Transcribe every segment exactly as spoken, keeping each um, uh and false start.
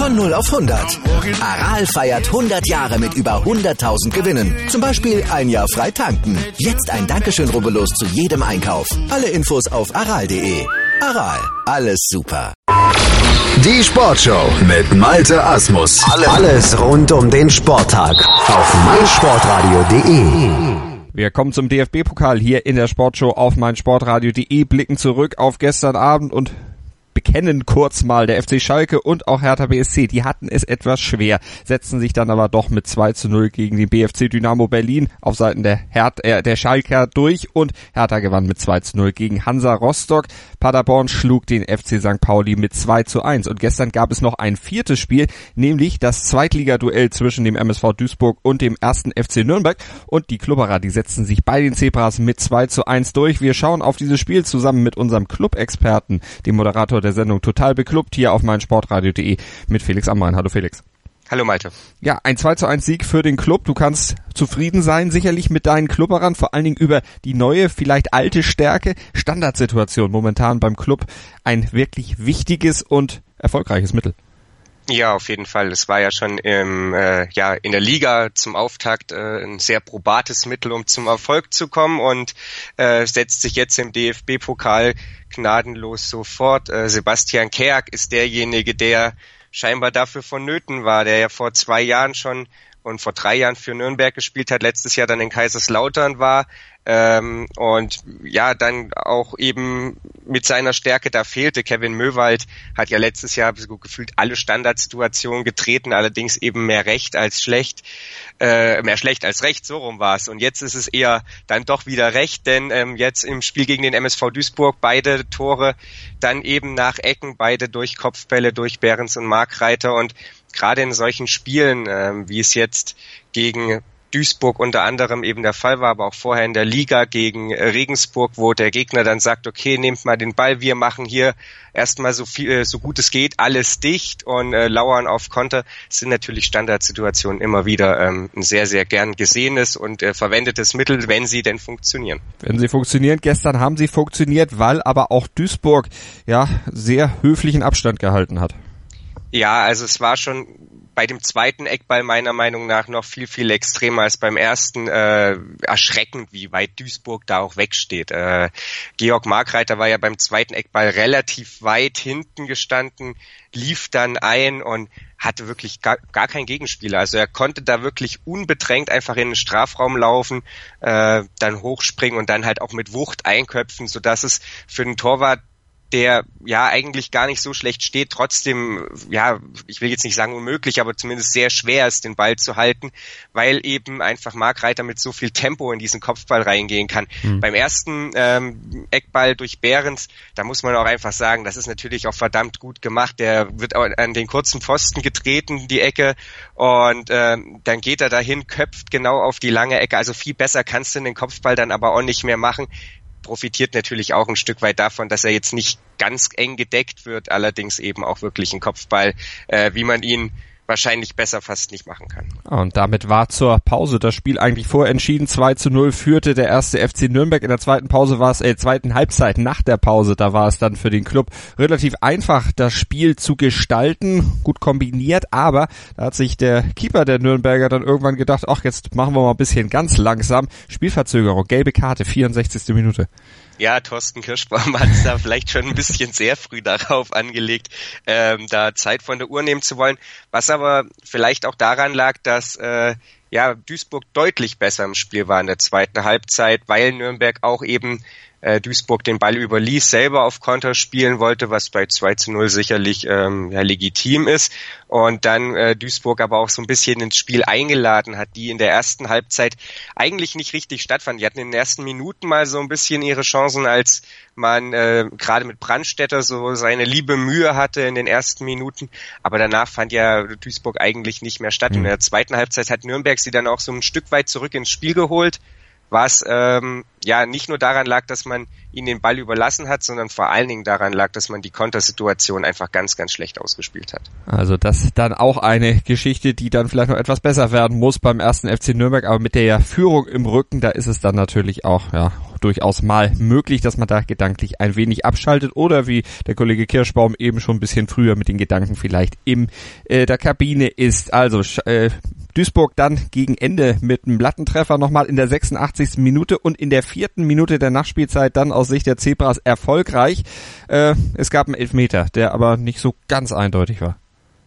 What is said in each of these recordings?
Von null auf hundert. Aral feiert hundert Jahre mit über hunderttausend Gewinnen. Zum Beispiel ein Jahr frei tanken. Jetzt ein Dankeschön, rubbellos zu jedem Einkauf. Alle Infos auf aral punkt de. Aral, alles super. Die Sportshow mit Malte Asmus. Alles rund um den Sporttag auf meinsportradio punkt de. Wir kommen zum D F B-Pokal hier in der Sportshow auf meinsportradio punkt de, blicken zurück auf gestern Abend und bekennen kurz mal, der F C Schalke und auch Hertha B S C, die hatten es etwas schwer, setzten sich dann aber doch mit zwei zu null gegen den B F C Dynamo Berlin auf Seiten der, Her- äh, der Schalker durch und Hertha gewann mit zwei zu null gegen Hansa Rostock. Paderborn schlug den F C Sankt Pauli mit zwei zu eins und gestern gab es noch ein viertes Spiel, nämlich das Zweitligaduell zwischen dem M S V Duisburg und dem ersten F C Nürnberg und die Klubberer, die setzten sich bei den Zebras mit zwei zu eins durch. Wir schauen auf dieses Spiel zusammen mit unserem Club-Experten, dem Moderator der Sendung Total Beklubbt hier auf meinsportradio punkt de mit Felix Amrain. Hallo Felix. Hallo Malte. Ja, ein zwei zu eins Sieg für den Club. Du kannst zufrieden sein, sicherlich mit deinen Klubberern, vor allen Dingen über die neue, vielleicht alte Stärke. Standardsituation momentan beim Club ein wirklich wichtiges und erfolgreiches Mittel. Ja, auf jeden Fall. Es war ja schon im, äh, ja, in der Liga zum Auftakt äh, ein sehr probates Mittel, um zum Erfolg zu kommen und äh, setzt sich jetzt im D F B-Pokal gnadenlos so fort. Äh, Sebastian Keak ist derjenige, der scheinbar dafür vonnöten war, der ja vor zwei Jahren schon und vor drei Jahren für Nürnberg gespielt hat, letztes Jahr dann in Kaiserslautern war ähm, und ja, dann auch eben mit seiner Stärke da fehlte. Kevin Möwald hat ja letztes Jahr so gefühlt alle Standardsituationen getreten, allerdings eben mehr recht als schlecht, äh, mehr schlecht als recht, so rum war es. Und jetzt ist es eher dann doch wieder recht, denn ähm, jetzt im Spiel gegen den M S V Duisburg beide Tore dann eben nach Ecken, beide durch Kopfbälle, durch Behrens und Markreiter und gerade in solchen Spielen, ähm, wie es jetzt gegen Duisburg unter anderem eben der Fall war, aber auch vorher in der Liga gegen äh, Regensburg, wo der Gegner dann sagt, okay, nehmt mal den Ball, wir machen hier erstmal so viel, äh, so gut es geht, alles dicht und äh, lauern auf Konter, sind natürlich Standardsituationen immer wieder ähm, ein sehr, sehr gern gesehenes und äh, verwendetes Mittel, wenn sie denn funktionieren. Wenn sie funktionieren, gestern haben sie funktioniert, weil aber auch Duisburg ja sehr höflichen Abstand gehalten hat. Ja, also es war schon bei dem zweiten Eckball meiner Meinung nach noch viel, viel extremer als beim ersten. Äh, erschreckend, wie weit Duisburg da auch wegsteht. Äh, Georg Markreiter war ja beim zweiten Eckball relativ weit hinten gestanden, lief dann ein und hatte wirklich gar, gar keinen Gegenspieler. Also er konnte da wirklich unbedrängt einfach in den Strafraum laufen, äh, dann hochspringen und dann halt auch mit Wucht einköpfen, sodass es für den Torwart, der ja eigentlich gar nicht so schlecht steht, trotzdem, ja, ich will jetzt nicht sagen unmöglich, aber zumindest sehr schwer ist, den Ball zu halten, weil eben einfach Markreiter mit so viel Tempo in diesen Kopfball reingehen kann. Mhm. Beim ersten ähm, Eckball durch Behrens, da muss man auch einfach sagen, das ist natürlich auch verdammt gut gemacht. Der wird an den kurzen Pfosten getreten, die Ecke, und ähm, dann geht er dahin, köpft genau auf die lange Ecke. Also viel besser kannst du den Kopfball dann aber auch nicht mehr machen. Profitiert natürlich auch ein Stück weit davon, dass er jetzt nicht ganz eng gedeckt wird, allerdings eben auch wirklich ein Kopfball, äh, wie man ihn wahrscheinlich besser fast nicht machen kann. Und damit war zur Pause das Spiel eigentlich vorentschieden. zwei zu null führte der erste F C Nürnberg. In der zweiten Pause war es, äh, zweiten Halbzeit nach der Pause, da war es dann für den Club relativ einfach, das Spiel zu gestalten, gut kombiniert, aber da hat sich der Keeper der Nürnberger dann irgendwann gedacht, ach, jetzt machen wir mal ein bisschen ganz langsam. Spielverzögerung, gelbe Karte, vierundsechzigste Minute. Ja, Thorsten Kirschbaum hat es da vielleicht schon ein bisschen sehr früh darauf angelegt, ähm, da Zeit von der Uhr nehmen zu wollen, was aber vielleicht auch daran lag, dass äh, ja Duisburg deutlich besser im Spiel war in der zweiten Halbzeit, weil Nürnberg auch eben äh, Duisburg den Ball überließ, selber auf Konter spielen wollte, was bei zwei zu null sicherlich ähm, ja, legitim ist, und dann äh, Duisburg aber auch so ein bisschen ins Spiel eingeladen hat, die in der ersten Halbzeit eigentlich nicht richtig stattfanden. Die hatten in den ersten Minuten mal so ein bisschen ihre Chancen, als man äh, gerade mit Brandstätter so seine liebe Mühe hatte in den ersten Minuten, aber danach fand ja Duisburg eigentlich nicht mehr statt. Mhm. In der zweiten Halbzeit hat Nürnberg sie dann auch so ein Stück weit zurück ins Spiel geholt, was ähm, ja nicht nur daran lag, dass man ihnen den Ball überlassen hat, sondern vor allen Dingen daran lag, dass man die Kontersituation einfach ganz, ganz schlecht ausgespielt hat. Also das dann auch eine Geschichte, die dann vielleicht noch etwas besser werden muss beim ersten F C Nürnberg, aber mit der Führung im Rücken, da ist es dann natürlich auch ja durchaus mal möglich, dass man da gedanklich ein wenig abschaltet oder wie der Kollege Kirschbaum eben schon ein bisschen früher mit den Gedanken vielleicht in äh, der Kabine ist. Also äh, Duisburg dann gegen Ende mit einem Lattentreffer nochmal in der sechsundachtzigsten Minute und in der vierten Minute der Nachspielzeit dann aus Sicht der Zebras erfolgreich. Äh, es gab einen Elfmeter, der aber nicht so ganz eindeutig war.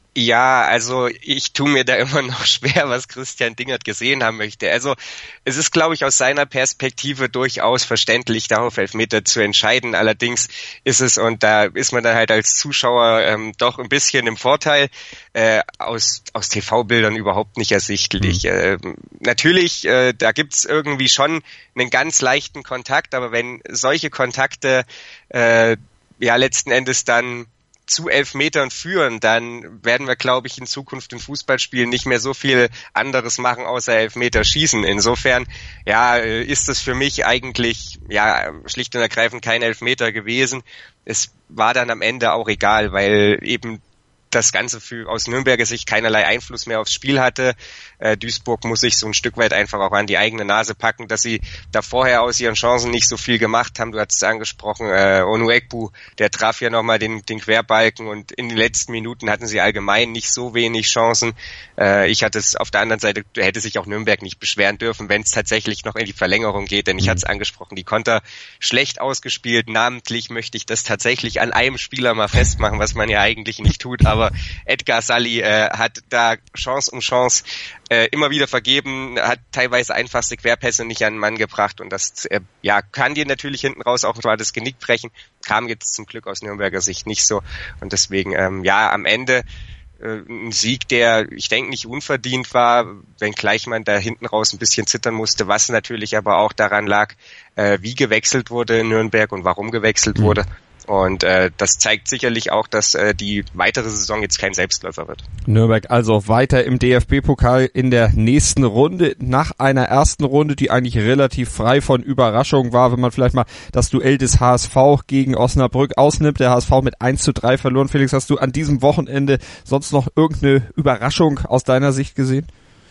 Ja, also ich tue mir da immer noch schwer, was Christian Dingert gesehen haben möchte. Also es ist, glaube ich, aus seiner Perspektive durchaus verständlich, da auf Elfmeter zu entscheiden. Allerdings ist es, und da ist man dann halt als Zuschauer ähm, doch ein bisschen im Vorteil, äh, aus aus T V-Bildern überhaupt nicht ersichtlich. Mhm. Äh, natürlich, äh, da gibt's irgendwie schon einen ganz leichten Kontakt, aber wenn solche Kontakte äh, ja letzten Endes dann zu Elfmetern führen, dann werden wir, glaube ich, in Zukunft in Fußballspielen nicht mehr so viel anderes machen, außer Elfmeter schießen. Insofern, ja, ist es für mich eigentlich, ja, schlicht und ergreifend kein Elfmeter gewesen. Es war dann am Ende auch egal, weil eben das Ganze für, aus Nürnberger Sicht keinerlei Einfluss mehr aufs Spiel hatte. Äh, Duisburg muss sich so ein Stück weit einfach auch an die eigene Nase packen, dass sie da vorher aus ihren Chancen nicht so viel gemacht haben. Du hast es angesprochen, äh, Onuekbu, der traf ja nochmal den, den Querbalken und in den letzten Minuten hatten sie allgemein nicht so wenig Chancen. Äh, ich hatte es auf der anderen Seite, hätte sich auch Nürnberg nicht beschweren dürfen, wenn es tatsächlich noch in die Verlängerung geht, denn ich mhm. hatte es angesprochen, die Konter schlecht ausgespielt. Namentlich möchte ich das tatsächlich an einem Spieler mal festmachen, was man ja eigentlich nicht tut, aber Aber Edgar Salli äh, hat da Chance um Chance äh, immer wieder vergeben, hat teilweise einfachste Querpässe nicht an den Mann gebracht und das äh, ja kann dir natürlich hinten raus auch mal das Genick brechen, kam jetzt zum Glück aus Nürnberger Sicht nicht so und deswegen ähm, ja am Ende äh, ein Sieg, der ich denke nicht unverdient war, wenngleich man da hinten raus ein bisschen zittern musste, was natürlich aber auch daran lag, äh, wie gewechselt wurde in Nürnberg und warum gewechselt mhm. wurde. Und äh, das zeigt sicherlich auch, dass äh, die weitere Saison jetzt kein Selbstläufer wird. Nürnberg also weiter im D F B-Pokal in der nächsten Runde, nach einer ersten Runde, die eigentlich relativ frei von Überraschungen war, wenn man vielleicht mal das Duell des H S V gegen Osnabrück ausnimmt. Der H S V mit eins zu drei verloren. Felix, hast du an diesem Wochenende sonst noch irgendeine Überraschung aus deiner Sicht gesehen?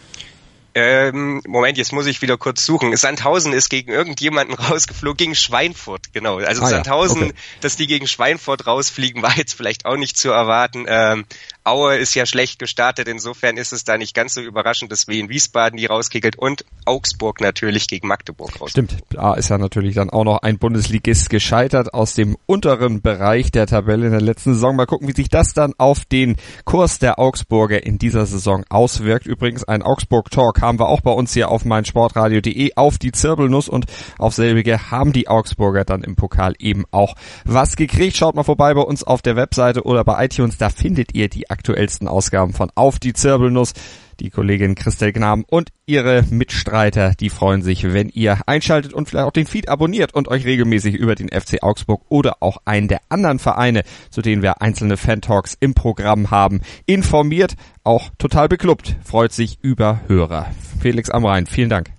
Ähm, Moment, jetzt muss ich wieder kurz suchen. Sandhausen ist gegen irgendjemanden rausgeflogen, gegen Schweinfurt, genau. Also ah, Sandhausen, ja. Okay. Dass die gegen Schweinfurt rausfliegen, war jetzt vielleicht auch nicht zu erwarten. Ähm, Aue ist ja schlecht gestartet, insofern ist es da nicht ganz so überraschend, dass wir in Wiesbaden die rauskickelt und Augsburg natürlich gegen Magdeburg raus. Stimmt, da ist ja natürlich dann auch noch ein Bundesligist gescheitert aus dem unteren Bereich der Tabelle in der letzten Saison. Mal gucken, wie sich das dann auf den Kurs der Augsburger in dieser Saison auswirkt. Übrigens ein Augsburg-Talk haben wir auch bei uns hier auf meinsportradio punkt de auf die Zirbelnuss und auf selbige haben die Augsburger dann im Pokal eben auch was gekriegt. Schaut mal vorbei bei uns auf der Webseite oder bei iTunes, da findet ihr die aktuellsten Ausgaben von Auf die Zirbelnuss. Die Kollegin Christel Gnaben und ihre Mitstreiter, die freuen sich, wenn ihr einschaltet und vielleicht auch den Feed abonniert und euch regelmäßig über den F C Augsburg oder auch einen der anderen Vereine, zu denen wir einzelne Fan-Talks im Programm haben, informiert. Auch total beklubbt, freut sich über Hörer. Felix Amrain, vielen Dank.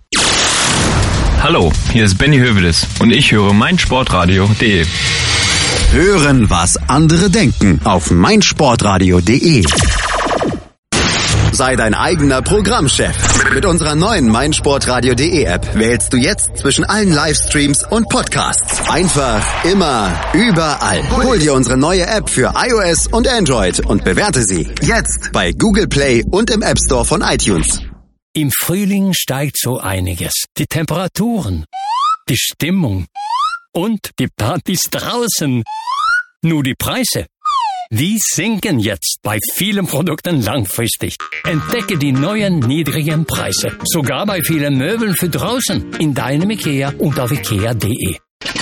Hallo, hier ist Benny Hövedes und ich höre meinsportradio punkt de. Hören, was andere denken auf meinsportradio punkt de. Sei dein eigener Programmchef. Mit unserer neuen meinsportradio punkt de App wählst du jetzt zwischen allen Livestreams und Podcasts. Einfach, immer, überall. Hol dir unsere neue App für iOS und Android und bewerte sie jetzt bei Google Play und im App Store von iTunes. Im Frühling steigt so einiges. Die Temperaturen, die Stimmung und die Partys draußen. Nur die Preise, die sinken jetzt bei vielen Produkten langfristig. Entdecke die neuen niedrigen Preise. Sogar bei vielen Möbeln für draußen. In deinem IKEA und auf ikea punkt de.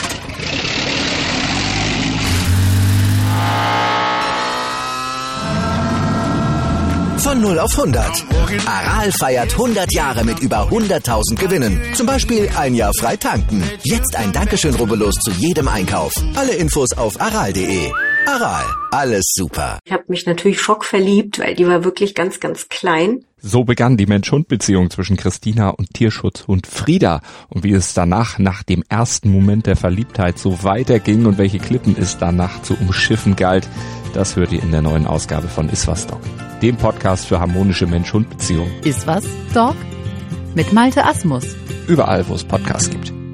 Von null auf hundert. Aral feiert hundert Jahre mit über hunderttausend Gewinnen. Zum Beispiel ein Jahr frei tanken. Jetzt ein Dankeschön, rubbellos zu jedem Einkauf. Alle Infos auf aral punkt de. Aral, alles super. Ich habe mich natürlich schockverliebt, weil die war wirklich ganz, ganz klein. So begann die Mensch-Hund-Beziehung zwischen Christina und Tierschutzhund Frieda. Und wie es danach, nach dem ersten Moment der Verliebtheit, so weiterging und welche Klippen es danach zu umschiffen galt, das hört ihr in der neuen Ausgabe von Iswas Dog, dem Podcast für harmonische Mensch-Hund-Beziehungen. Iswas Dog? Mit Malte Asmus. Überall, wo es Podcasts gibt.